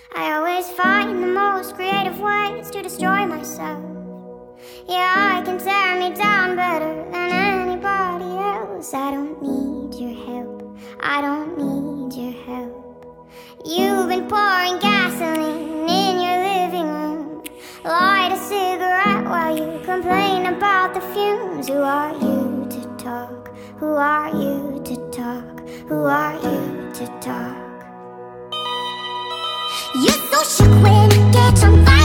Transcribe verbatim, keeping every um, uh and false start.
I always find the most creative ways to destroy myself. Yeah, I can tear me down better than anybody else. I don't need your help, I don't need your help. You've been pouring gasoline in your living room. Light a cigarette while you complain about the fumes. Who are you to talk? Who are you to talk? Who are you to talk? You're so shook when you catch on fire.